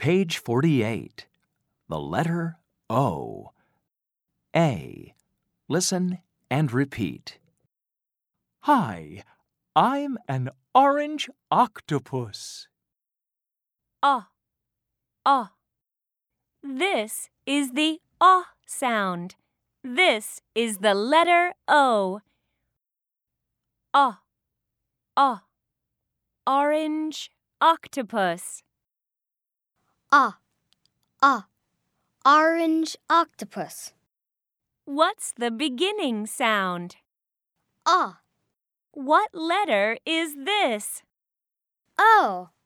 Page 48. The letter O. A. Listen and repeat. Hi, I'm an orange octopus. This is the sound. This is the letter O. Orange octopus. Orange octopus. What's the beginning sound? Ah. What letter is this? Oh.